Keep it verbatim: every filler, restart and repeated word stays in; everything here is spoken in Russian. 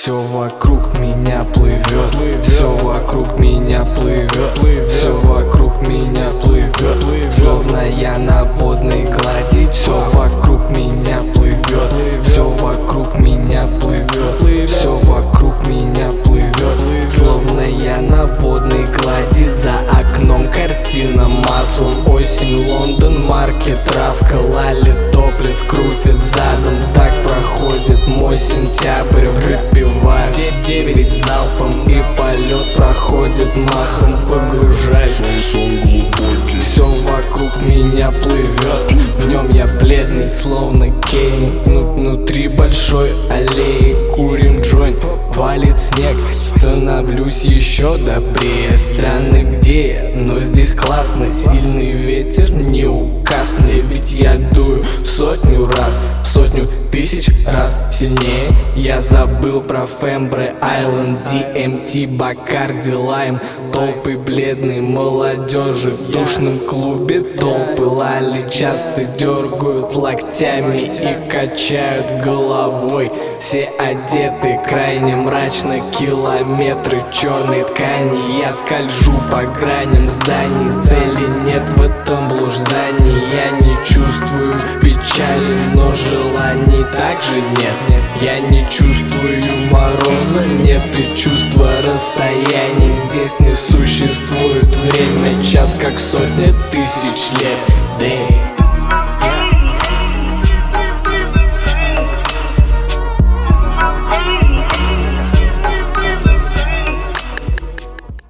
Все вокруг меня плывет, все вокруг меня плывет, все вокруг меня плывет, словно я на водной глади. Все вокруг меня плывет, все вокруг меня плывет, все вокруг меня плывет, словно я на водной глади. За окном картина маслом, осень, Лондон, маркет, травка, лали, топлес крутит задом. Так проходит мой сентябрь, выпиваю девять залпом, и полет проходит махом, погружаюсь в сон глубокий. Все вокруг меня плывет, в нем я бледный, словно Кейн. Внутри большой аллеи курим джойнт, валит снег, становлюсь еще добрее. Странно где я, но здесь классно, сильный ветер не указ мне, ведь я дую в сотню раз, в сотню тысяч раз сильнее. Я забыл про Фэмбре Айленд, ди эм ти, Бакарди, Лайм. Толпы бледной молодежи в душном клубе, толпы лали часто дергают локтями и качают головой. Все одеты крайне мрачно, километры черной ткани. Я скольжу по граням зданий, цели нет в этом блуждании. Я не чувствую печали, но желаний также нет. Я не чувствую мороза, нет и чувства расстояний. Здесь не существует время, час как сотня тысяч лет. Damn.